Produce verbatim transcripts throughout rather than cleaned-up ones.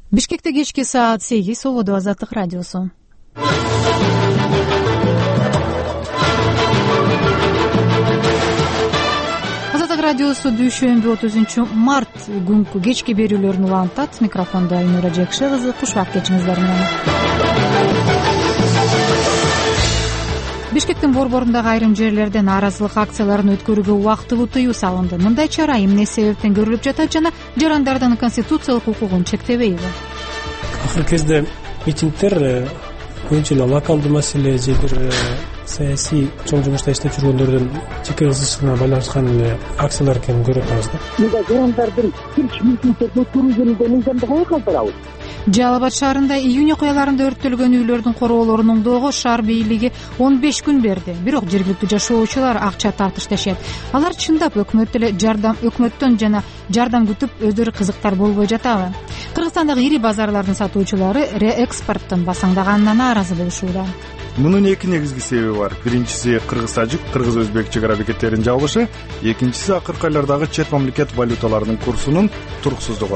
Бишкекте кечки саат сегиз, Ободо Азаттык радиосу. Азаттык радиосу дүйшөмбү отузунчу март күнкү кечки берүүлөрүн улантат. Микрофондо Айнура Жекши кызы, куш убак кечиңиздер менен. Бишкектин борборундагы айрым жерлерде нааразылык акцияларын өткөрүүгө убактылуу тыюу салынды. Мындай чара эмне себептен көрүлүп жатат жана жарандардын конституциялык укугун чектебейби? Акыркы кезде митингдер көбүнчө эле локалдуу маселе же бир саясий чоң жумушта иштеп жүргөндөрдүн жеке кызычылыгына байланышкан эле акциялар экенин көрүп атабыз да. Мында жарандардын тирч митингдерди өткөрүү жөнүндө мыйзамды каяка калтырабыз? Жалал Абад шаарында июнь окуяларында өрттөлгөн үйлөрдүн короолорун оңдоого шаар бийлиги он беш күн берди. Бирок жергиликтүү жашоочулар акча тартышташат. Алар чындап өкмөт эле жардам өкмөттөн жана жардам күтүп өздөрү кызыктар болбой жатабы? Кыргызстандагы ири базарлардын сатуучулары реэкспорттун басаңдаганына нааразы болушууда. Мунун эки негизги себеби бар. Биринчиси кыргыз-тажик, кыргыз-өзбек чек ара бекеттеринин жабылышы, экинчиси акыркы айлардагы чет мамлекет валюталарынын курсунун туруксуздугу.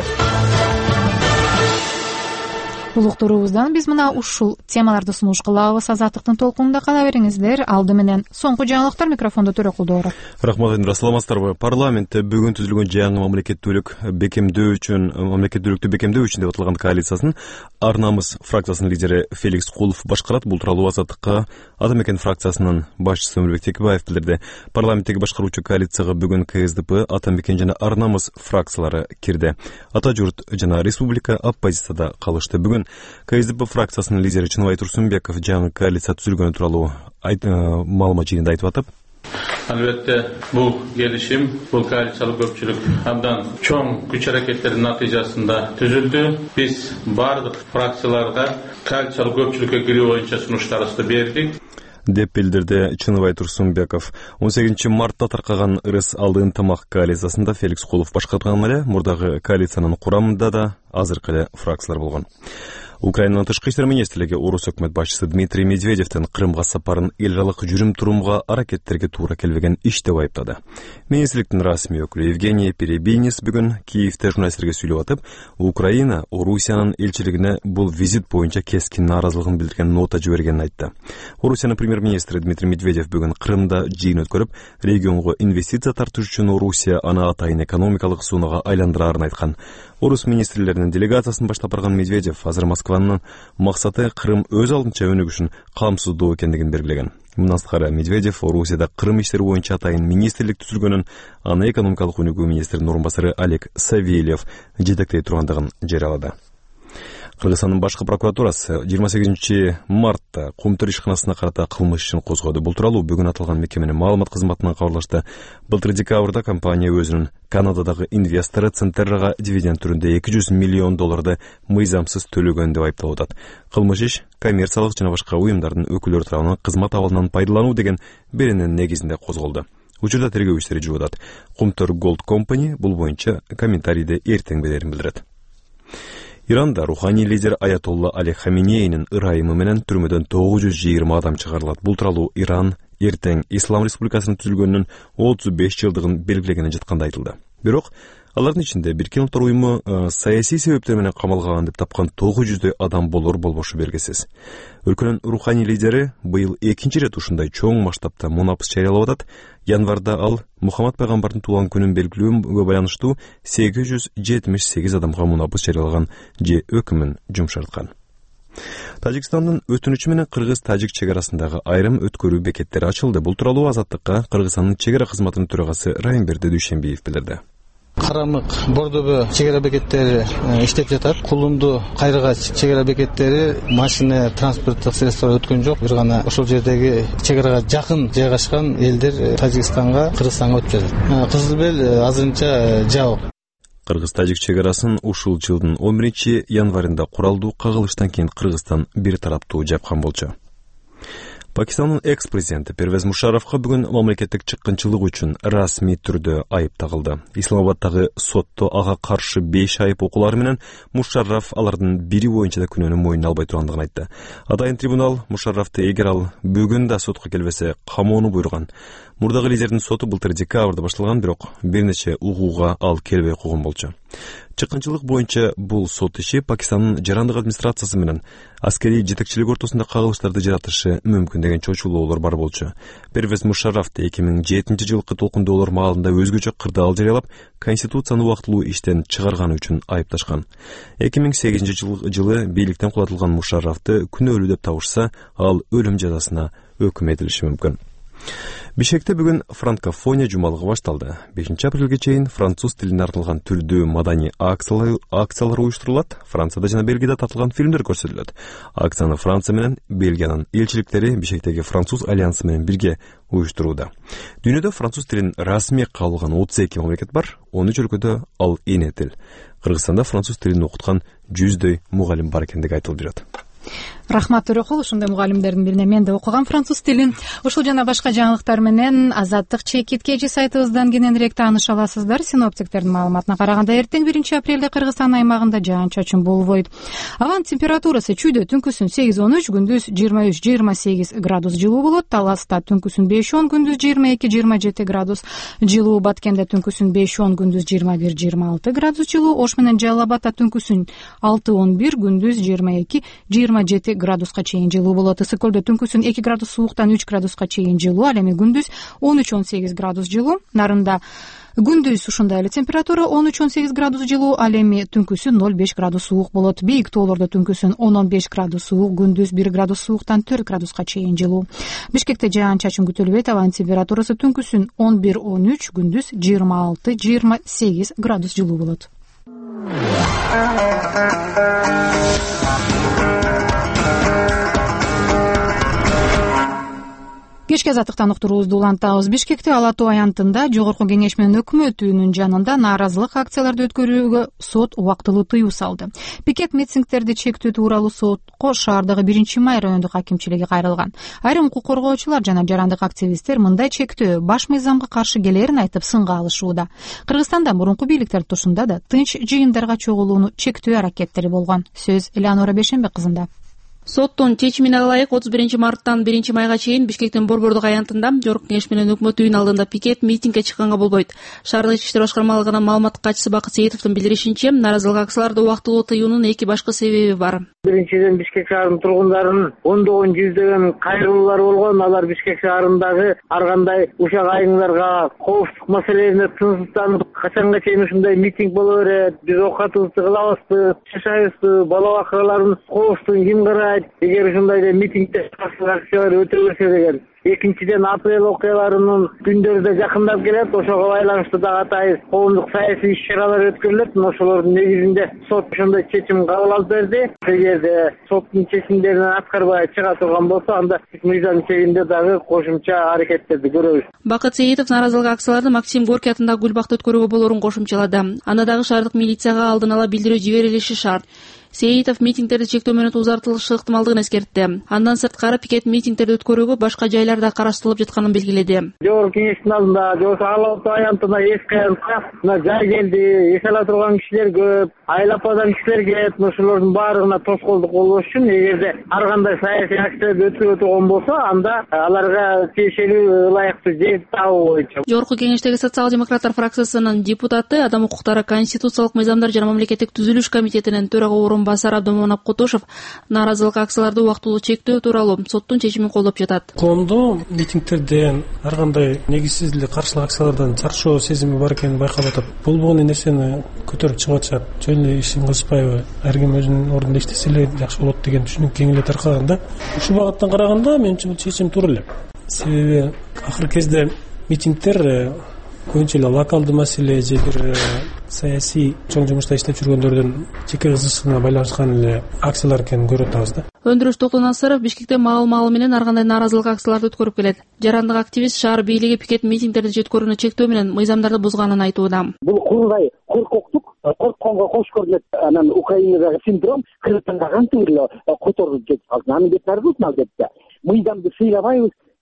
Улуктурубуздан биз мына ушул темаларды сунуш кылабыз. Азаттыктын толкунунда кала бериңиздер. Алды менен соңку жаңылыктар, микрофондо Төрөкулдууров. Рахмат, Айнура, саламатсыздарбы? Парламентте бүгүн түзүлгөн жаңы мамлекеттүүлүк бекемдөө үчүн мамлекеттүүлүктү бекемдөө үчүн деп аталган коалициясынын Ар намыс фракциясынын лидери Феликс Кулов башкарат. Бул тууралуу Азаттыкка Ата мекен фракциясынын башчысы Өмүрбек Текебаев билдирди. Парламенттеги башкаруучу коалицияга бүгүн КСДП, Ата мекен жана Ар намыс фракциялары кирди. Ата журт жана Республика оппозицияда калышты. Бүгүн КСДП фракциясынын лидери Чыныбай Турсунбеков жаңы коалиция түзүлгөнү тууралуу маалымат жыйынында айтып атып, албетте бул келишим, бул коалициялык көпчүлүк абдан чоң күч аракеттердин натыйжасында түзүлдү. Биз бардык фракцияларга коалициялык көпчүлүккө кирүү боюнча сунуштарыбызды бердик деп билдирди Чыныбай Турсунбеков. он сегизинчи мартта таркаган ырыс алды ынтымак коалициясында Феликс Кулов башкарган эле, мурдагы коалициянын курамында да азыркы эле фракциялар болгон. Украинанын тышкы иштер министрлиги орус өкмөт башчысы Дмитрий Медведевдин Крымга сапарын эл аралык жүрүм-турумга аракеттерге туура келбеген иш деп айыптады. Министрликтин расмий өкүлү Евгений Перебинис бүгүн Киевте журналисттерге сүйлөп атып, Украина Орусиянын элчилигине бул визит боюнча кескин нааразылыгын билдирген нота жибергенин айтты. Орусиянын премьер-министри Дмитрий Медведев бүгүн Крымда жыйын өткөрүп, регионго инвестиция тартуу үчүн Орусия аны атайын экономикалык зонага айландырарын айткан. Орус министрлеринин делегациясын баштап барган Медведев азыр Москванын максаты Крым өз алдынча өнүгүшүн камсыздоо экендигин белгилеген. Мындан сырткары Медведев Орусияда Крым иштери боюнча атайын министрлик түзүлгөнүн, аны экономикалык өнүгүү министринин орун басары Олег Савельев жетектей тургандыгын жарыялады. Кыргызстандын башкы прокуратурасы жыйырма сегизинчи мартта Кумтөр ишканасына карата кылмыш ишин козгоду. Бул тууралуу бүгүн аталган мекеменин маалымат кызматынан кабарлашты. Былтыр декабрда компания өзүнүн Канададагы инвестору Центеррага дивиденд түрүндө эки жүз миллион долларды мыйзамсыз төлөгөн деп айыпталып атат. Кылмыш иш коммерциялык жана башка уюмдардын өкүлдөрү тарабынан кызмат абалынан пайдалануу деген беренин негизинде козголду. Учурда тергөө иштери жүрүп атат. Кумтөр Gold Company бул боюнча комментарийди эртең берерин билдирет. Иранда руханий лидер Аятолла Али Хаменейнин ырайымы менен түрмөдөн тогуз жүз жыйырма адам чыгарылат. Бул тууралуу Иран эртең Ислам Республикасынын түзүлгөнүнүн отуз беш жылдыгын белгилегени жатканда айтылды. Бирок алардын ичинде Бириккен Улуттар уюму саясий себептер менен камалган деп тапкан тогуз жүздөй адам болор болбошу белгисиз. Өлкөнүн руханий лидери быйыл экинчи ирет ушундай чоң масштабта мунапыс жарыялап атат. Январда ал Мухаммад пайгамбардын туулган күнүн белгилөөгө байланыштуу сегиз жүз жетимиш сегиз адамга мунапыс жарыялаган же өкүмүн жумшарткан. Тажикстандын өтүнүчү менен кыргыз-тажик чек арасындагы айрым өткөрүү бекеттери ачылды. Бул тууралуу Азаттыкка Кыргызстандын чек ара кызматынын төрагасы Райымберди Дүйшембиев билдирди. Карамык, Бордобө чек ара бекеттери иштеп жатат. Кулунду, Кайрыга чек ара бекеттери машина, транспорттук средстволор өткөн жок. Бир гана ошол жердеги чек арага жакын жайгашкан элдер Тажикстанга, Кыргызстанга өтүп жатат. Кызыл бел азырынча жабык. Кыргыз-тажик чек арасын ушул жылдын он биринчи январында куралдуу кагылыштан кийин Кыргызстан бир тараптуу жапкан болчу. Пакистандын экс-президенти Первез Мушаровго бүгүн мамлекеттик чыккынчылык үчүн расмий түрдө айып тагылды. Исламабадтагы сотто ага каршы беш айып окуулары менен Мушаров алардын бири боюнча да күнөөнү мойнуна албай тургандыгын айтты. Атайын трибунал Мушаровду эгер ал бүгүн да сотко келбесе камоону буйруган. Мурдагы лидердин соту былтыр декабрда башталган, бирок бир нече угууга ал келбей койгон болчу. Чыккынчылык боюнча бул сот иши Пакистандын жарандык администрациясы менен аскерий жетекчилик ортосунда кагылыштарды жаратышы мүмкүн деген чочулоолор бар болчу. Первез Мушарраф эки миң жетинчи жылкы толкундоолор маалында өзгөчө кырдаал жарыялап, конституцияны убактылуу иштен чыгарганы үчүн айыпташкан. эки миң сегизинчи жылы бийликтен кулатылган Мушаррафты күнөөлүү деп табышса, ал өлүм жазасына өкүм этилиши мүмкүн. Бишкекте бүгүн франкофония жумалыгы башталды. бешинчи апрелге чейин француз тилине арналган түрдүү маданий акциялар, акциялар уюштурулат. Францияда жана Бельгияда тартылган фильмдер көрсөтүлөт. Акцияны Франция менен Бельгиянын элчиликтери Бишкектеги француз альянсы менен бирге уюштурууда. Дүйнөдө француз тилин расмий кабыл алган отуз эки мамлекет бар. он үч өлкөдө ал эне тил. Кыргызстанда француз тилин окуткан жүздөй мугалим бар экендиги айтылып жүрөт. Рахмат Төрөкул, ушундай мугалимдердин бирине мен да окугам француз тилин. Ушул жана башка жаңылыктар менен Азаттык чекит кежи сайтыбыздан кененирээк тааныша аласыздар. Синоптиктердин маалыматына караганда эртең биринчи апрелде Кыргызстан аймагында жаан-чачын болбойт. Абанын температурасы чүйдө түнкүсүн сегиз он үч, күндүз жыйырма үч жыйырма сегиз градус жылуу болот. Таласта түнкүсүн беш он, күндүз жыйырма эки жыйырма жети градус жылуу. Баткенде түнкүсүн беш он, күндүз жыйырма бир жыйырма алты градус жылуу. Ош менен Жалал Абадта түнкүсүн алты он бир, күндүз жыйырма эки жыйырма жети градуска чейин жылуу болот. Ысык көлдө түнкүсүн эки градус сууктан үч градуска чейин жылуу, ал эми күндүз он үч он сегиз градус жылуу. Нарында күндүз ушундай эле температура он үч он сегиз градус жылуу, ал эми түнкүсүн ноль беш градус суук болот. Бийик тоолордо түнкүсүн он он беш градус суук, күндүз бир градус сууктан төрт градуска чейин жылуу. Бишкекте жаан-чачын күтүлбөйт. Абанын температурасы түнкүсүн он бир он үч, күндүз жыйырма алты жыйырма сегиз градус жылуу болот. Кечки азаттыктан уктуруубузду улантабыз. Бишкекте Ала Тоо аянтында Жогорку Кеңеш менен өкмөт үйүнүн жанында нааразылык акцияларды өткөрүүгө сот убактылуу тыюу салды. Пикет митингдерди чектөө тууралуу сотко шаардагы биринчи май райондук акимчилиги кайрылган. Айрым укук коргоочулар жана жарандык активисттер мындай чектөө баш мыйзамга каршы келерин айтып сынга алышууда. Кыргызстанда мурунку бийликтер тушунда да тынч жыйындарга чогулууну чектөө аракеттери болгон. Сөз Элеонора Бешенбек кызында. Соттун чечимине ылайык отуз биринчи марттан биринчи майга чейин Бишкектин Борбордук аянтында Жогорку Кеңеш менен өкмөт үйүнүн алдында пикет митингге чыкканга болбойт. Шаардык ички иштер башкармалыгынын маалымат катчысы Бакыт Сейитовдун билдиришинче, нааразылык акцияларды убактылуу тыюунун эки башка себеби бар. Биринчиден, Бишкек шаарынын тургундарынын ондогон жүздөгөн кайрылуулар болгон. Алар Бишкек шаарындагы ар кандай ушак айыңдарга коопсуздук маселелерине тынчсызданып, качанга чейин ушундай митинг боло берет, биз оокатыбызды кылабызбы, жашайбызбы, бала бакыраларыбыз коопсуздугун ким карайт? Эгер ушундай митингде акциялар өтө берсе деген. Экинчиден, апрель окуяларынын күндөрү да жакындап келет. Ошого байланыштуу дагы атайын коомдук саясий иш-чаралар өткөрүлөт. Ошолордун негизинде сот ошондой чечим кабыл алып берди. Эгерде соттун чечимдерин аткарбай чыга турган болсо, анда мыйзам чегинде дагы кошумча аракеттерди көрөбүз. Бакыт Сейитов нааразылык акцияларды Максим Горький атындагы Гүлбакта өткөрүүгө болорун кошумчалады. Анда дагы шаардык милицияга алдын ала билдирүү жиберилиши шарт. Сейитов митингдерди чектөө менен узартылышы ыктымалдыгын эскертти. Андан сырткары пикет митингдерди өткөрүүгө башка жайларда караштырылып жатканын белгиледи. Жогорку Кеңештин алдында, Жогорку Ала Тоо аянтына эски аянтка мына жай келди, эс ала турган кишилер көп, айлападан кишилер келет. Ошолордун баарына тоскоолдук болбош үчүн эгерде ар кандай саясий акцияларды өткөрө турган болсо, анда аларга тиешелүү ылайыктуу жер табуу боюнча. Жогорку Кеңештеги социал-демократтар фракциясынын депутаты, Адам укуктары, конституциялык мыйзамдар жана мамлекеттик түзүлүш комитетинин төрага орун басары Абдоманап Кутушев нааразылык акцияларды убактылуу чектөө тууралуу соттун чечимин колдоп жатат. Коомдо митингтерден ар кандай негизсиз эле каршылык акциялардан чарчоо сезими бар экенин байкап атат. Болбогон нерсени көтөрүп чыгып атышат. Чоң эле ишин кылышпайбы, ар ким өзүнүн ордунда иштесе эле жакшы болот деген түшүнүк кең эле таркаганда, ушул багыттан караганда менимче бул чечим туура эле. Себеби акыркы кезде митингдер көбүнчө эле локалдуу маселе же бир саясий чоң жумушта иштеп жүргөндөрдүн жеке кызыкчылыгына байланышкан эле акциялар экенин көрүп атабыз да. Өндүрүш Токтонасыров Бишкекте маал-маалы менен ар кандай нааразылык акцияларды өткөрүп келет. Жарандык активист шаар бийлиги пикет митингдерди өткөрүүнү чектөө менен мыйзамдарды бузганын айтууда. Бул кургай коркоктук, коркконго кош көрүнөт. Анан Украинадагы синдром Кыргызстанга кантип эле которуп кетип калды. Анын бет арбыз албетте. Мыйзамды сыйлабайбыз,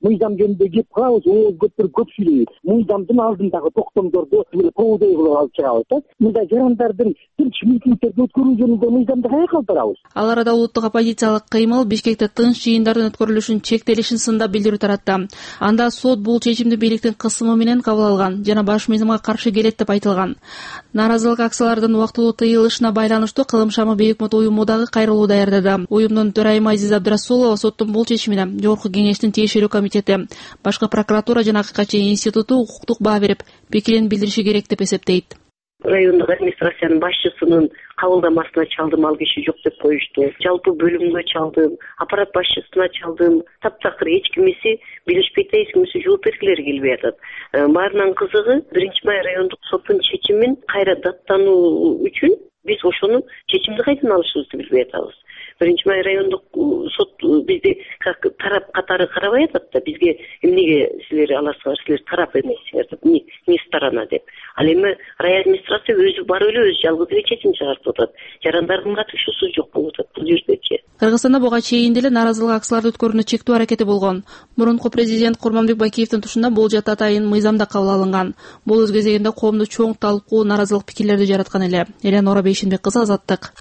мыйзам жөнүндө кеп калабыз, ооз көтөрүп көп сүйлөйбүз. Мыйзамдын алдындагы токтомдорду проводой кылып алып чыгабыз да. Мындай жарандардын тынч митингдерди өткөрүү жөнүндө мыйзамды каяка калтырабыз? Ал арада улуттук оппозициялык кыймыл Бишкекте тынч жыйындардын өткөрүлүшүнүн чектелишин сындап билдирүү таратты. Анда сот бул чечимди бийликтин кысымы менен кабыл алган жана баш мыйзамга каршы келет деп айтылган. Нааразылык акциялардын убактылуу тыйылышына байланыштуу Кылым шамы Бейөкмөт уюму дагы кайрылуу даярдады. Уюмдун төрайымы Азиза Абдрасулова соттун бул чечимине Жогорку кеңештин тиешелүү комитети, башкы прокуратура жана АККЧ институту укуктук баа берип, пикирин билдириши керек деп эсептейт. Райондук администрациянын башчысынын кабылдамасына чалдым, ал киши жок деп коюшту. Жалпы бөлүмгө чалдым, аппарат башчысына чалдым. Таптакыр эч кимиси билишпейт, эч кимиси жооп бергилери келбей атат. Баарынан кызыгы биринчи май райондук соттун чечимин кайра даттануу үчүн биз ошону чечимди кайдан алышыбызды билбей атабыз. Биринчи май райондук сот бизди как тарап катары карабай атат да, бизге эмнеге силер аласыңар, силер тарап эмессиңер деп, не, не сторона деп. Ал эми рай администрация өзү барып эле өзү жалгыз эле чечим чыгартып атат. Жарандардын катышуусу жок болуп атат бул жердечи. Кыргызстанда буга чейин деле нааразылык акцияларды өткөрүүнү чектөө аракети болгон. Мурунку президент Курманбек Бакиевдин тушунда бул жат атайын мыйзамда кабыл алынган. Бул өз кезегинде коомду чоң талкуу, нааразылык пикирлерди жараткан эле. Эленора Бейшенбек кызы, Азаттык.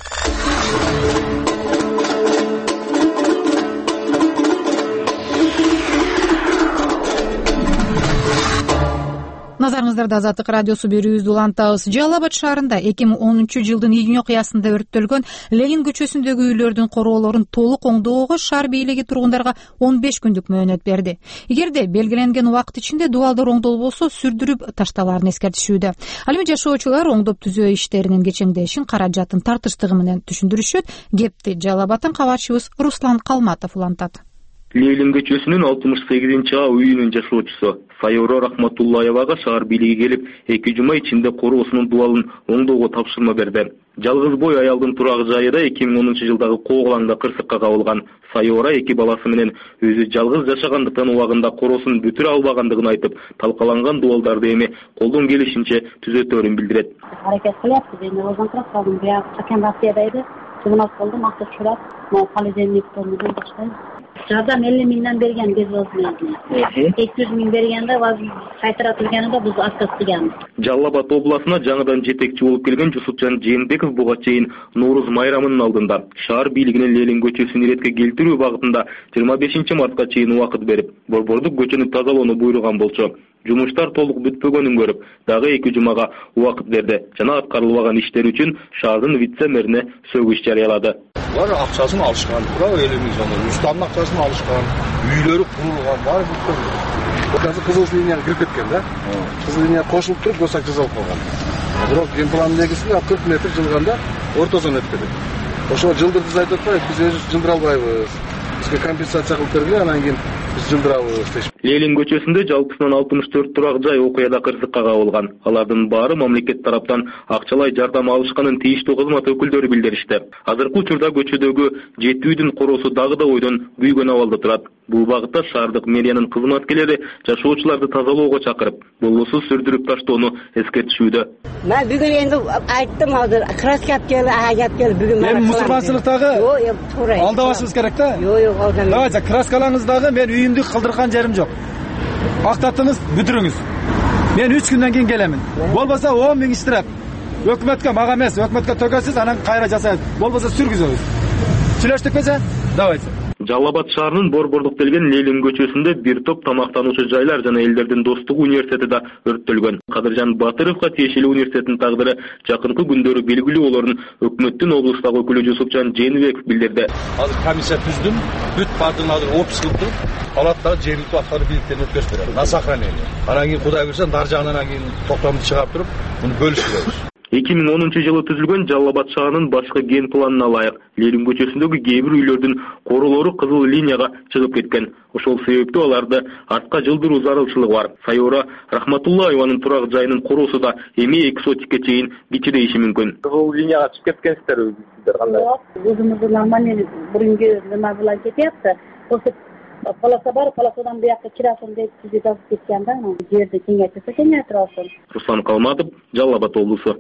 Назарыңыздарда Азаттык радиосу берүүбүздү улантабыз. Жалал Абад шаарында эки миң онунчу жылдын июнь окуясында өрттөлгөн Ленин көчөсүндөгү үйлөрдүн короолорун толук оңдоого шаар бийлиги тургундарга он беш күндүк мөөнөт берди. Эгерде белгиленген убакыт ичинде дубалдар оңдолбосо сүрдүрүп ташталаарын эскертишүүдө. Ал эми жашоочулар оңдоп түзөө иштеринин кечеңдешин, каражатын тартыштыгы менен түшүндүрүшөт. Кепти Жалал Абадтан кабарчыбыз Руслан Калматов улантат. Ленин көчөсүнүн алтымыш сегизинчи А үйүнүн жашоочусу Сайора Рахматуллаевага шаар бийлиги келип, эки жума ичинде короосунун дубалын оңдоого тапшырма берди. Жалгыз бой аялдын турак жайы да эки миң онунчу жылдагы кооглаңда кырсыкка кабылган. Сайора эки баласы менен өзү жалгыз жашагандыктан убагында короосун бүтүрө албагандыгын айтып, талкаланган дубалдарды эми колдон келишинче түзөтөөрүн билдирет. Аракет кылыппыз, эми озон турат калдым, бияк чакан Россияда эди. Чыгынат болдум, акча чурат, холодильниктерди баштайм. Жардам элүү миңден берген безвозмездно. эки жүз миң бергенде кайтаратылганында биз отказ кылганбыз. Жалал Абад областына жаңыдан жетекчи болуп келген Жусупжан Жээнбеков буга чейин Нооруз майрамынын алдында шаар бийлигине Ленин көчөсүн иретке келтирүү багытында жыйырма бешинчи мартка чейин убакыт берип, борбордук көчөнү тазалоону буйруган болчу. Жумуштар толук бүтпөгөнүн көрүп, дагы эки жумага убакыт берди жана аткарылбаган иштер үчүн шаардын вице-мэрине сөгүш жарыялады. Алар акчасын алышкан, тура элүү миң сом, устанын акчасын алышкан, үйлөрү курулган, баары бүткөн. Азыр кызыл линияга кирип кеткен да. Кызыл линия кошулуп туруп, госак жасалып калган. Бирок генплан негизинде кырк метр жылганда ортосун өтүп кетет. Ошо жылдырды айтып атпайбы, биз өзүбүз жылдыра албайбыз. Бизге компенсация кылып бергиле, анан кийин биз жылдырабыз. Ленин көчөсүндө жалпысынан алтымыш төрт турак жай окуяда кырсыкка кабылган. Алардын баары мамлекет тараптан акчалай жардам алышканын тийиштүү кызмат өкүлдөрү билдиришти. Азыркы учурда көчөдөгү жети үйдүн короосу дагы да ойдон күйгөн абалда турат. Бул багытта шаардык мэриянын кызматкерлери жашоочуларды тазалоого чакырып, болбосо сүрдүрүп таштоону эскертишүүдө. Мен бүгүн энди айттым, азыр краска алып кел, ага алып кел, бүгүн мен. Эми мусулманчылыктагы алдабашыбыз керек да? Жок, жок, алдабайбыз. Давайте краскалаңыздагы мен үйүмдү кылдырган жерим жок. Актатыңыз, бүтүрүңүз. Мен үч күндөн кийин келемин. Болбосо он миң иштиреп. Өкмөткө мага эмес, өкмөткө төгөсүз, анан кайра жасайбыз. Болбосо сүргүзөбүз. Сүйлөштүкпү? Давайте. Жалал Абад шаарынын борбордук делген Ленин көчөсүндө бир топ тамактануучу жайлар жана элдердин достугу университети да өрттөлгөн. Кадыржан Батыровго тиешелүү университеттин тагдыры жакынкы күндөрү белгилүү болорун өкмөттүн облустагы өкүлү Жусупжан Жээнбеков билдирди. Азыр комиссия түздүм, бүт бардыгын азыр опус кылып туруп, алат да жергиликтүү аткаруу бийликтерине өткөзүп берет. На сохранение. Анан кийин Кудай буйрса, нар жагынан кийин токтомду чыгарып туруп, муну бөлүшүбүз. эки миң онунчу жылы түзүлгөн Жалал Абад шаарынын башкы ген планына ылайык Ленин көчөсүндөгү кээ бир үйлөрдүн королору кызыл линияга чыгып кеткен. Ошол себептүү аларды артка жылдыруу зарылчылыгы бар. Сайора Рахматуллаеванын турак жайынын короосу да эми эки сотикке чейин кичирейиши мүмкүн. Кызыл линияга чыгып кеткенсиздерби сиздер кандай? Жок, өзүмүздү нормально бүгүнкү нема менен кетиптир. Ошо полоса бар, полосадан буякка чырасын деп бизге жазып кеткен да, жерди кеңейтсе кеңейтип алсын. Руслан Калматов, Жалал Абад облусу.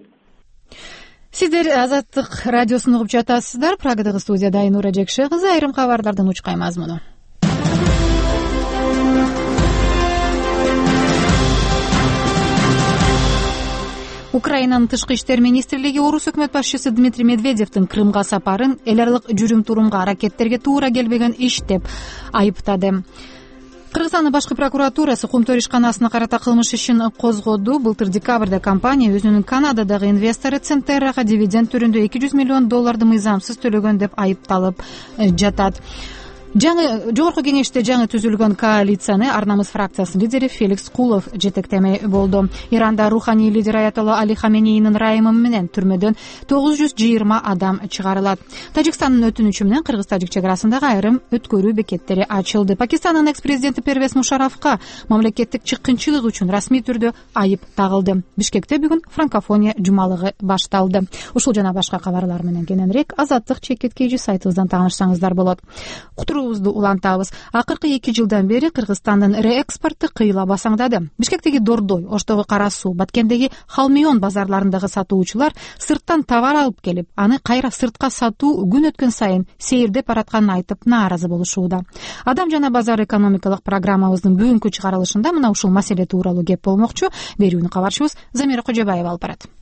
Сиздер Азаттык радиосун угуп жатасыздар. Прагадагы студияда Айнура Жекше кызы, айрым кабарлардын учкай мазмуну. Украинанын тышкы иштер министрлиги орус өкмөт башчысы Дмитрий Медведевдин Крымга сапарын эл аралык жүрүм-турумга аракеттерге туура келбеген иш деп айыптады. Кыргызстандын башкы прокуратурасы Кумтөр ишканасына карата кылмыш ишин козгоду. Былтыр декабрда компания өзүнүн Канададагы инвестору Центеррага дивиденд түрүндө эки жүз миллион долларды мыйзамсыз төлөгөн деп айыпталып жатат. Жаңы жогорку кеңеште жаңы түзүлгөн коалицияны Ар намыс фракциясынын лидери Феликс Кулов жетектемей болду. Иранда руханий лидер Аятолла Али Хаменейнин райымы менен түрмөдөн тогуз жүз жыйырма адам чыгарылат. Тажикстандын өтүнүчү менен кыргыз-тажик чек арасындагы айрым өткөрүү бекеттери ачылды. Пакистандын экс-президенти Первез Мушарафка мамлекеттик чыккынчылык үчүн расмий түрдө айып тагылды. Бишкекте бүгүн франкофония жумалыгы башталды. Ушул жана башка кабарлар менен кененирээк Азаттык чекит кей сайтыбыздан таанышсаңыздар болот. Улантабыз. Акыркы эки жылдан бери Кыргызстандын реэкспорту кыйла басаңдады. Бишкектеги Дордой, Оштогу Кара Суу, Баткендеги Халмион базарларындагы сатуучулар сырттан товар алып келип, аны кайра сыртка сатуу күн өткөн сайын сейирдеп баратканын айтып нааразы болушууда. Адам жана базар экономикалык программабыздын бүгүнкү чыгарылышында мына ушул маселе тууралуу кеп болмокчу. Берүүнү кабарчыбыз Замира Кожобаева алып барат.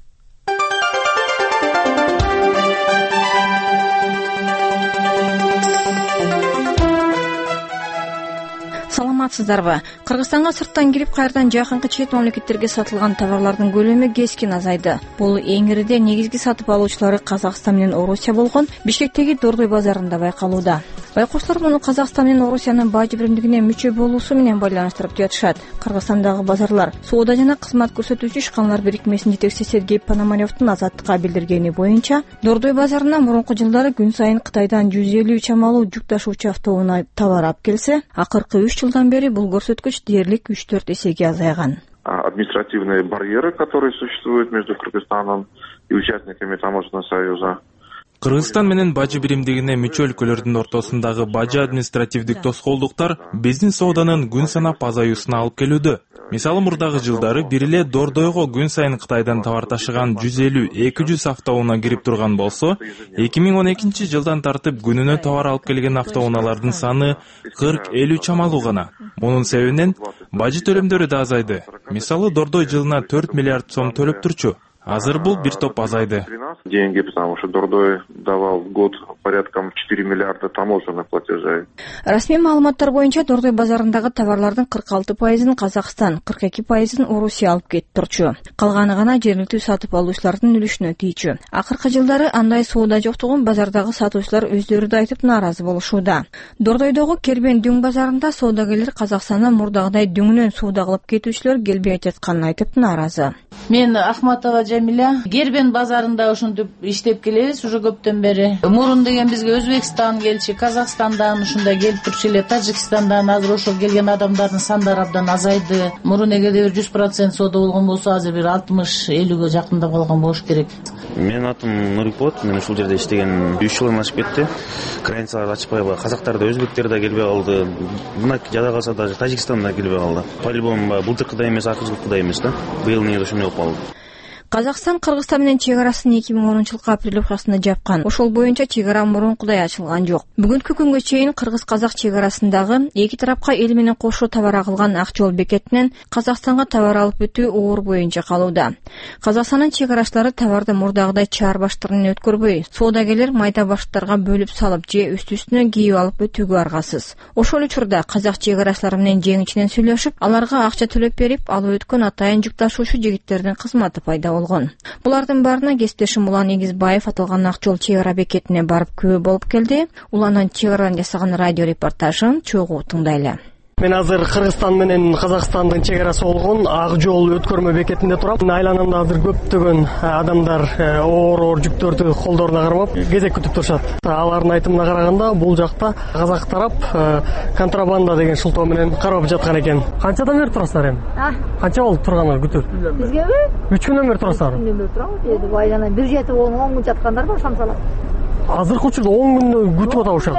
Саламатсыздарбы? Кыргызстанга сырттан кирип кайрадан жакынкы чет мамлекеттерге сатылган товарлардын көлөмү кескин азайды. Бул эң ириде негизги сатып алуучулары Казакстан менен Орусия болгон Бишкектеги Дордой базарында байкалууда. Байкоочулар муну Казакстан менен Орусиянын бажы биримдигине мүчө болуусу менен байланыштырып жатышат. Кыргызстандагы базарлар соода жана кызмат көрсөтүүчү ишканалар бирикмесинин жетекчиси Сергей Пономаревдин Азаттыкка билдиргени боюнча, Дордой базарына мурунку жылдары күн сайын Кытайдан жүз элүү чамалуу жүк ташуучу автоунаа товар алып келсе, акыркы үч жылдан бери бул көрсөткүч дээрлик үч төрт эсеге азайган. Административные барьеры, которые существуют между Кыргызстаном и участниками таможенного союза. Кыргызстан менен бажы биримдигине мүчө өлкөлөрдүн ортосундагы бажы административдик тоскоолдуктар биздин сооданын күн санап азаюусуна алып келүүдө. Мисалы мурдагы жылдары бир эле Дордойго күн сайын Кытайдан товар ташыган жүз элүү эки жүз автоунаа кирип турган болсо, эки миң он экинчи жылдан тартып күнүнө товар алып келген автоунаалардын саны кырк элүү чамалуу гана. Мунун себебинен бажы төлөмдөрү да азайды. Мисалы Дордой жылына төрт миллиард сом төлөп турчу. Азыр бул бир топ азайды. Деньги, потому что Дордой давал в год порядком четыре миллиарда таможенных платежей. Расмий маалыматтар боюнча Дордой базарындагы товарлардын кырк алты пайызын Казакстан, кырк эки пайызын Орусия алып кетип турчу. Калганы гана жергиликтүү сатып алуучулардын үлүшүнө тийчү. Акыркы жылдары андай соода жоктугун базардагы сатуучулар өздөрү да айтып нааразы болушууда. Дордойдогу Кербен Дүң базарында соодагерлер Казакстандан мурдагыдай дүңүнөн соода кылып кетүүчүлөр келбей жатканын айтып нааразы. Мен Ахматова Жамиля, Кербен базарында ушинтип иштеп келебиз уже көптөн бери. Мурун деген бизге Өзбекстан келчи, Казакстандан ушундай келип турчу эле, Тажикстандан азыр ошол келген адамдардын сандары абдан азайды. Мурун эгерде бир жүз процент соода болгон болсо, азыр бир алтымыш элүүгө жакындап калган болуш керек. Менин атым Нурипот, мен ушул жерде иштеген үч жылдан ашып кетти. Границаларды ачпай баягы казактар да, өзбектер да келбей калды. Мына жада калса даже Тажикстан да келбей калды. По-любому былтыркыдай эмес, акыркыдай эмес да. Быйыл эмне ошондой болуп калды. Казакстан Кыргызстан менен чек арасын эки миң онунчу жылкы апрель укчасында жапкан. Ошол боюнча чек ара мурункудай ачылган жок. Бүгүнкү күнгө чейин кыргыз-казак чек арасындагы эки тарапка эл менен кошо товар агылган ак жол бекетинен Казакстанга товар алып өтүү оор боюнча калууда. Казакстандын чек арачылары товарды мурдагыдай чаар баштарынан өткөрбөй, соодагерлер майда баштарга бөлүп салып же үстү-үстүнө кийип алып өтүүгө аргасыз. Ошол учурда казак чек арачылары менен жең ичинен сүйлөшүп, аларга акча төлөп берип, алып өткөн атайын жүк ташуучу жигиттердин кызматы пайда болгон. Булардын баарына кесиптешим Улан Эгизбаев аталган ак жол чек ара бекетине барып күбө болуп келди. Уланын чек арадан жасаган радио репортажын чогуу тыңдайлы. Мен азыр Кыргызстан менен Казакстандын чек арасы болгон ак жол өткөрмө бекетинде турам. Айланамда азыр көптөгөн адамдар оор оор жүктөрдү колдоруна кармап кезек күтүп турушат. Алардын айтымына караганда бул жакта казак тарап контрабанда деген шылтоо менен карап жаткан экен. Канчадан бери турасыздар эми? Канча болду турганыңар күтүп? Бизгеби? үч күндөн бери турасыздар. үч күндөн бери турабыз. Эди байлана бир жети болгон он күн жаткандар бар шамсалап. Азыркы учурда он күндө күтүп атабышат.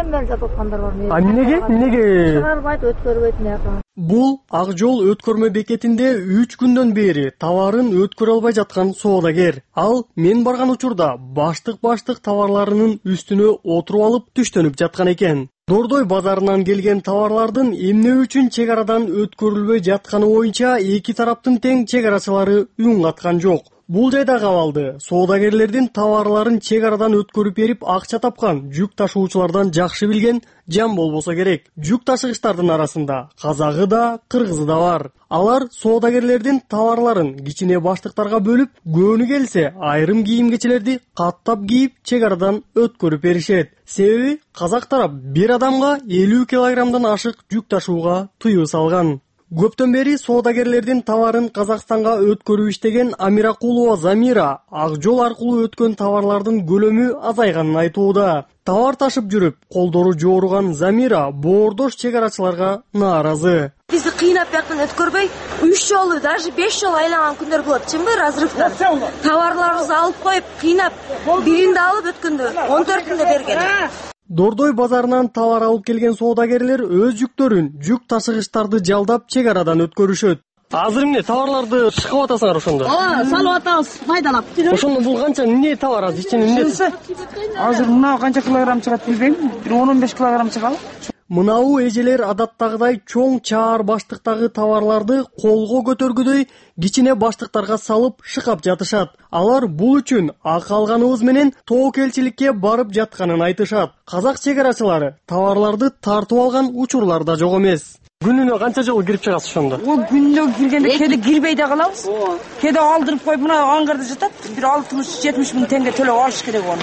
А эмнеге? Эмнеге? Чыгарбайт, өткөрбөйт мына. Бул ак жол өткөрмө бекетинде үч күндөн бери товарын өткөрө албай жаткан соодагер. Ал мен барган учурда баштык-баштык товарларынын үстүнө отуруп алып түштөнүп жаткан экен. Дордой базарынан келген товарлардын эмне үчүн чек арадан өткөрүлбөй жатканы боюнча эки тараптын тең чек арачылары үн каткан жок. Бул жайда кабалды соодагерлердин товарларын чек арадан өткөрүп берип акча тапкан жүк ташуучулардан жакшы билген Жан болбосо керек. Жүк ташыгычтардын арасында казагы да, кыргызы да бар. Алар соодагерлердин товарларын кичине баштыктарга бөлүп, көөнү келсе айрым кийим-кечелерди каттап кийип чек арадан өткөрүп беришет. Себеби казак тарап бир адамга элүү килограммдан ашык жүк ташууга тыюу салган. Көптөн бери соодагерлердин товарын Казакстанга өткөрүп иштеген Амиракулова Замира ак жол аркылуу өткөн товарлардын көлөмү азайганын айтууда. Товар ташып жүрүп, колдору жооруган Замира боордош чек арачыларга нааразы. Бизди кыйнап бияктан өткөрбөй, үч жолу, даже беш жолу айланган күндөр болот. Чынбы разрывдан? Товарларыбызды алып коюп, кыйнап, биринде алып өткөндө он төртүндө берген. Дордой базарынан товар алып келген соодагерлер өз жүктөрүн жүк ташыгычтарды жалдап чек арадан өткөрүшөт. Азыр эмне товарларды шыгып атасыңар ошондо? Ооба, салып атабыз, майдалап. Ошондо бул канча эмне товар азыр ичинде эмне? Азыр мына канча килограмм чыгат билбейм, бир он он беш килограмм чыгалы. Мынау эжелер адаттагыдай чоң чаар баштыктагы товарларды колго көтөргүдөй кичине баштыктарга салып шыкап жатышат. Алар бул үчүн акы алганыбыз менен тоокелчиликке барып жатканын айтышат. Казак чек арачылары товарларды тартып алган учурлар да жок эмес. Күнүнө канча жолу кирип чыгасыз ошондо? О, күнүнө киргенде кеде кирбей да калабыз. Кеде алдырып коюп мына аңгырда жатат. Бир алтымыш жетимиш миң теңге төлөп алыш керек аны.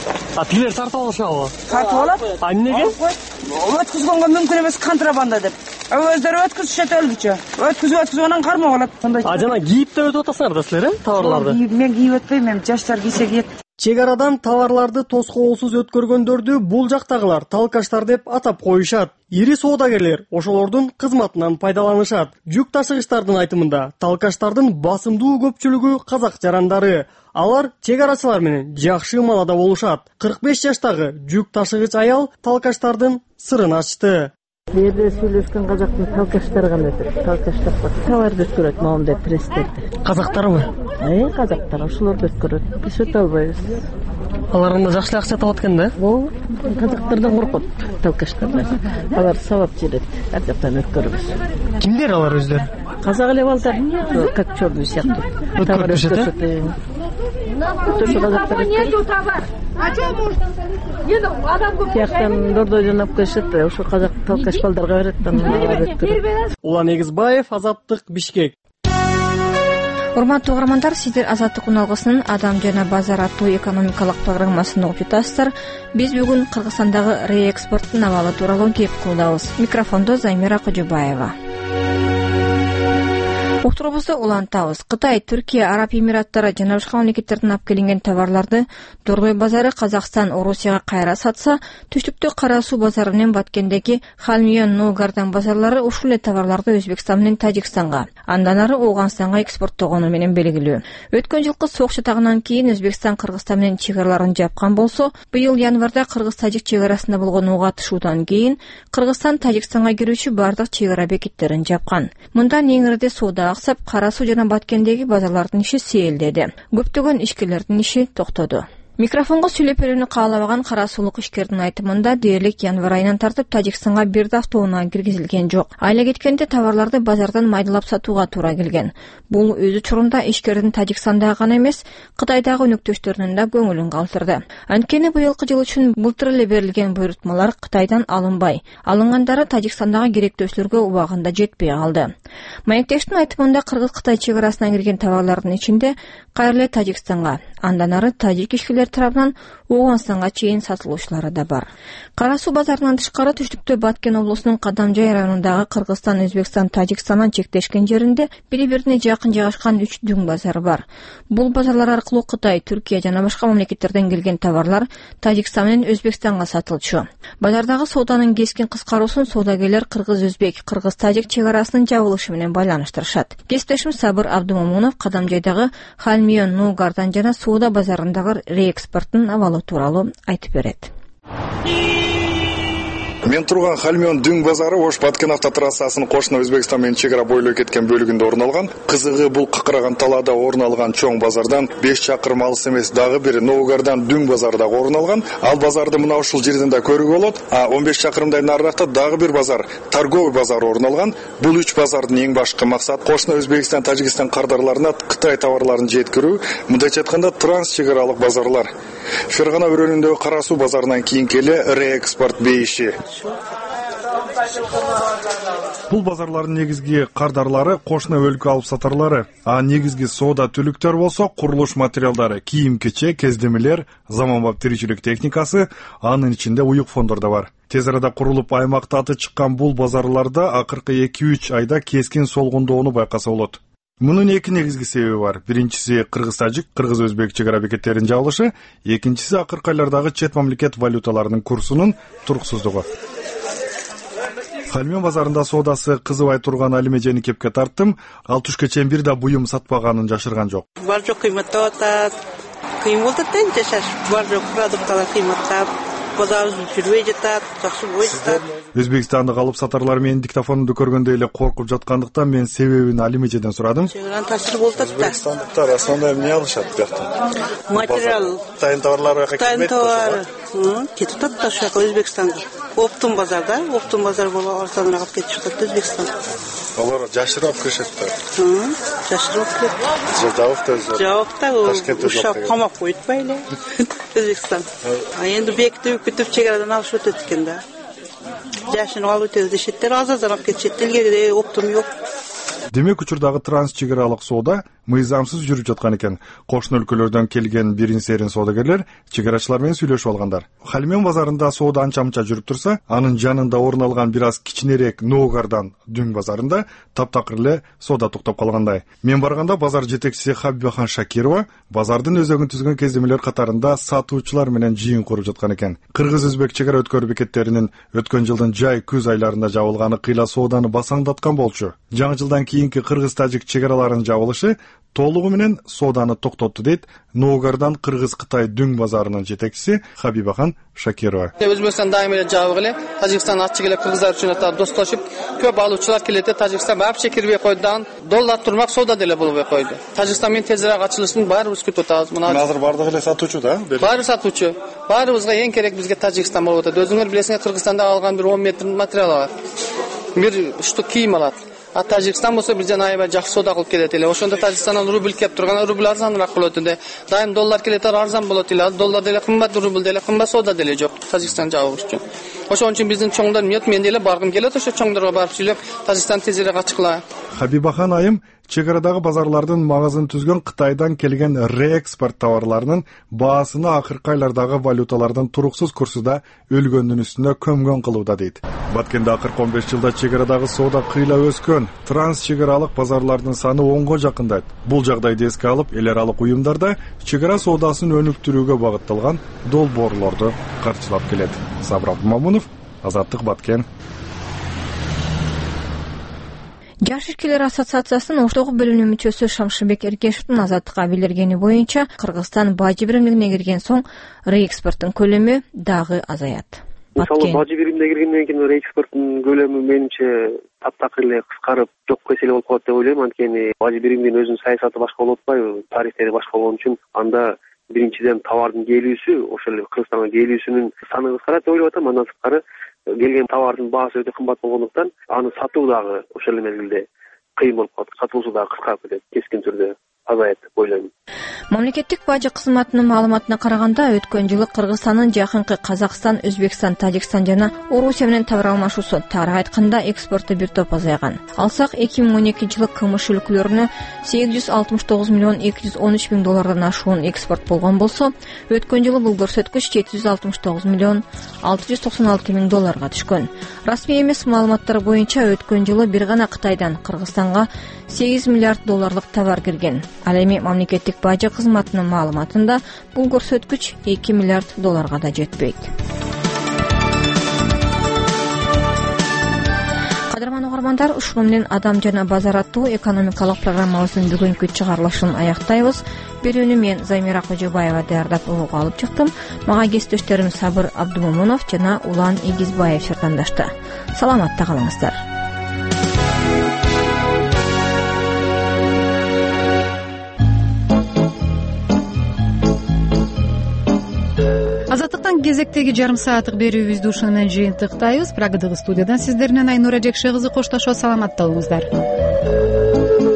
А тилер тартып алышабы? Тартып алат. А эмнеге? Өткүзгөнгө мүмкүн эмес, контрабанда деп. Өздөрү өткүзүшөт өлгүчө. Өткүзүп өткүзүп анан кармап алат. А жана кийип да өтүп атасыңар да силер, э, товарларды? Мен кийип өтпөйм, мен жаштар кийсе кийет. Чек арадан товарларды тоскоолсуз өткөргөндөрдү бул жактагылар талкаштар деп атап коюшат. Ири соодагерлер ошолордун кызматынан пайдаланышат. Жүк ташыгычтардын айтымында талкаштардын басымдуу көпчүлүгү казак жарандары. Алар чек арачылар менен жакшы маалада болушат. кырк беш жаштагы жүк ташыгыч аял талкаштардын сырын ачты. Жерде сүйлөшкөн казактын талкаштары кандай деп, талкаштар бар. Товарды өткөрөт моундай престерди. Казактарбы? Э, казактар ошолорду өткөрөт. Биз өтө албайбыз. Алардан жакшы акча табат экен да? Ооба. Казактардан коркот талкаштардан. Алар сабап жиберет. Ар жактан өткөрөбүз. Кимдер алар өздөрү? Казак эле балдар, как чёрный сыяктуу. Өткөрүп беришет. Ошо казактар. А чё может? Эне адам көп. Тияктан дордойдон алып келишет, ошо казак талкаш балдарга берет, анан өткөрөт. Улан Эгизбаев, Азаттык, Бишкек. Урматтуу угармандар, сиздер Азаттык уналгысынын Адам жана базар аттуу экономикалык программасын угуп жатасыздар. Биз бүгүн Кыргызстандагы реэкспорттун абалы тууралуу кеп кылдабыз. Микрофондо Замира Кожобаева. Уктурубузду улантабыз. Кытай, Түркия, Араб Эмираттары жана башка мамлекеттерден алып келинген товарларды Дордой базары Казакстан, Орусияга кайра сатса, түштүктө Кара суу базары менен Баткендеги Халмион, Ноугардан базарлары ушул эле товарларды Өзбекстан менен Тажикстанга, андан ары Ооганстанга экспорттогону менен белгилүү. Өткөн жылкы суук чатагынан кийин Өзбекстан Кыргызстан менен чек араларын жапкан болсо, быйыл январда Кыргыз-Тажик чек арасында болгон угатышуудан кийин Кыргызстан Тажикстанга кирүүчү бардык чек ара бекеттерин жапкан. Мында неңирде соода аксап, Кара суу жана Баткендеги базарлардын иши сейилдеди. Көптөгөн ишкерлердин иши токтоду. Микрофонго сүйлөп берүүнү каалабаган кара суулук ишкердин айтымында дээрлик январь айынан тартып Тажикстанга бир да автоунаа киргизилген жок. Айла кеткенде товарларды базардан майдалап сатууга туура келген. Бул өз учурунда ишкердин Тажикстандагы гана эмес, Кытайдагы өнөктөштөрүнүн да көңүлүн калтырды. Анткени быйылкы жыл үчүн былтыр эле берилген буйрутмалар Кытайдан алынбай, алынгандары Тажикстандагы керектөөчүлөргө убагында жетпей калды. Маектештин айтымында Кыргыз-Кытай чек арасына кирген товарлардын ичинде кайра эле Тажикстанга, андан ары тажик ишкерлер тарабынан Ооганстанга чейин сатылуучулары да бар. Кара суу базарынан тышкары түштүктө Баткен облусунун Кадамжай районундагы Кыргызстан, Өзбекстан, Тажикстандан чектешкен жеринде бири-бирине жакын жайгашкан үч дүң базар бар. Бул базарлар аркылуу Кытай, Түркия жана башка мамлекеттерден келген товарлар Тажикстан менен Өзбекстанга сатылчу. Базардагы сооданын кескин кыскаруусун соодагерлер Кыргыз-Өзбек, Кыргыз-Тажик чек арасынын жабылышы менен байланыштырышат. Кесиптешим Сабыр Абдумомунов Кадамжайдагы Халмион, Ноугардан жана соода базарындагы реэкспорттун абалы тууралуу айтып берет. Мен турган Хальмион Дүң базары Ош Баткен автотрассасынын кошуна Өзбекстан менен чек ара бойлой кеткен бөлүгүндө орун алган. Кызыгы бул кыкыраган талаада орун алган чоң базардан беш чакырым алыс эмес дагы бир Новгардан Дүң базары дагы орун алган. Ал базарды мына ушул жерден да көрүүгө болот. А он беш чакырымдай нарыракта дагы бир базар, торговый базар орун алган. Бул үч базардын эң башкы максаты кошуна Өзбекстан, Тажикстан кардарларына Кытай товарларын жеткирүү, мындайча айтканда транс чек аралык базарлар. Фергана өрөөнүндөгү Кара суу базарынан кийинки эле реэкспорт бейиши. Бул базарлардын негизги кардарлары кошуна өлкө алып сатарлары, а негизги соода түлүктөр болсо курулуш материалдары, кийим-кечек, кездемелер, заманбап тиричилик техникасы, анын ичинде уюк фондор да бар. Тез арада курулуп аймакта аты чыккан бул базарларда акыркы эки үч айда кескин солгундоону байкаса болот. Мунун эки негизги себеби бар. Биринчиси кыргыз-тажик, кыргыз-өзбек чек ара бекеттеринин жабылышы, экинчиси акыркы айлардагы чет мамлекет валюталарынын курсунун туруксуздугу. Хальмион базарында соодасы кызыбай турган Алиме жени кепке тарттым. Ал түшкө чейин бир да буюм сатпаганын жашырган жок. Бар жок кыйматтап атат. Кыйын болот да жашаш. Бар жок продукттар кыйматтап. Базар жүрбөй жатат, жакшы болбой жатат. Өзбекстандык алып сатарлар менин диктофонумду көргөндө эле коркуп жаткандыктан мен себебин Алиме жеден сурадым. Чегран таасир болуп атат да. Өзбекстандыктар основной эмне алышат бияктан? Материал. Тайын товарлар бияка кетпейт. Тайын товар. Кетип атат да ушака Өзбекстанга. Оптун базарда, оптун базар болуп арзаныраак алып кетип жатат Өзбекстан. Алар жашырып киришет да. Жашырып кетет. Жабыкта. Жабыкта ушак камап коет байле. Өзбекстан. А энди бекитип бүтүп чек арадан алышып өтөт экен да. Жашын алып өтөт дешеттер, аз-аздан алып кетишет. Илгеридей оптум жок. Демек учурдагы транс чек аралык соода мыйзамсыз жүрүп жаткан экен. Кошуна өлкөлөрдөн келген бирин-серин соодагерлер чек арачылар менен сүйлөшүп алгандар. Хальмион базарында соода анча-мынча жүрүп турса, анын жанында орун алган бир аз кичинерээк Новгардан Дүң базарында таптакыр эле соода токтоп калгандай. Мен барганда базар жетекчиси Хабибахан Шакирова базардын өзөгүн түзгөн кездемелер катарында сатуучулар менен жыйын куруп жаткан экен. Кыргыз-өзбек чек ара өткөрүү бекеттеринин өткөн жылдын жай күз айларында жабылганы кыйла сооданы басаңдаткан болчу. Жаңы жылдан кийинки кыргыз-тажик чек араларынын жабылышы толугу менен сооданы токтотту дейт Новгардан Кыргыз-Кытай Дүң базарынын жетекчиси Хабибахан Шакирова. Өзбекстан дайым эле жабык эле, Тажикстан ачык эле кыргыздар үчүн ата достошуп, көп алуучулар келет. Тажикстан вообще кирбей койду, доллар турмак соода деле болбой койду. Тажикстан менен тезирээк ачылышын баарыбыз күтүп атабыз. Мына азыр бардыгы эле сатуучу да? Баары сатуучу. Баарыбызга эң керек бизге Тажикстан болуп атат. Өзүңөр билесиңер, Кыргызстанда алган бир он метр материал бар. Бир штук кийим алат. А Тажикстан болсо бир жана аябай жакшы соода кылып келет эле. Ошондо Тажикстандан рубль кеп турган, рубль арзаныраак болот эле. Дайым доллар келет, арзан болот эле. Доллар деле кымбат, рубль деле кымбат, соода деле жок Тажикстан жабык үчүн. Ошон үчүн биздин чоңдор мет мен деле баргым келет, ошо чоңдорго барып сүйлөп, Тажикстан тезирээк ачыкла. Хабибахан айым чек арадагы базарлардын магазын түзгөн Кытайдан келген реэкспорт товарларынын баасыны акыркы айлардагы валюталардын туруксуз курсуда өлгөндүн үстүнө көмгөн кылууда дейт. Баткенде акыркы он беш жылда чек арадагы соода кыйла өскөн. Транс чек аралык базарлардын саны онго жакындайт. Бул жагдайды эске алып, эл аралык уюмдарда чек ара соодасын өнүктүрүүгө багытталган долбоорлорду каржылап келет. Сабыр Мамунов, Азаттык, Баткен. Жаш эркектер ассоциациясынын Оштогу бөлүмүнүн мүчөсү Шамшыбек Эркешевдин Азаттыкка билдиргени боюнча, Кыргызстан бажы биримдигине кирген соң реэкспорттун көлөмү дагы азаят. Мисалы бажы биримине киргенден кийин реэкспорттун көлөмү менимче таптакыр эле кыскарып жок эселе болуп калат деп ойлойм. Анткени бажы биримдин өзүнүн саясаты башка болуп атпайбы, тарифтери башка болгон үчүн анда биринчиден товардын келүүсү, ошол эле Кыргызстанга келүүсүнүн саны кыскарат деп ойлоп атам. Андан сырткары келген товардын баасы өтө кымбат болгондуктан аны сатуу дагы ошол мезгилде кыйын болуп калат. Сатуусу дагы кыскарып кетет, кескин түрдө азаят деп ойлойм. Мамлекеттик бажы кызматынын маалыматына караганда, өткөн жылы Кыргызстандын жакынкы Казакстан, Өзбекстан, Тажикстан жана Орусия менен товар алмашуусу, тагыраак айтканда экспорту бир топ азайган. Алсак, эки миң он экинчи жылы КМШ өлкөлөрүнө сегиз жүз алтымыш тогуз миллион эки жүз он үч миң доллардан ашуун экспорт болгон болсо, өткөн жылы бул көрсөткүч жети жүз алтымыш тогуз миллион алты жүз токсон алты миң долларга түшкөн. Расмий эмес маалыматтар боюнча өткөн жылы бир гана Кытайдан Кыргызстанга сегиз миллиард долларлык товар кирген. Ал эми мамлекеттик бажы кызматынын маалыматында бул көрсөткүч эки миллиард долларга да жетпейт. Кадырман угармандар, ушуну менен Адам жана базар аттуу экономикалык программабыздын бүгүнкү чыгарылышын аяктайбыз. Берүүнү мен Замира Кожобаева даярдап угууга алып чыктым. Мага кесиптештерим Сабыр Абдумомунов жана Улан Игизбаев жардамдашты. Саламатта калыңыздар. Азаттыктан кезектеги жарым сааттык берүүбүздү ушуну менен жыйынтыктайбыз. Прагадагы студиядан сиздер менен Айнура Жекше кызы коштошот. Саламатта болуңуздар.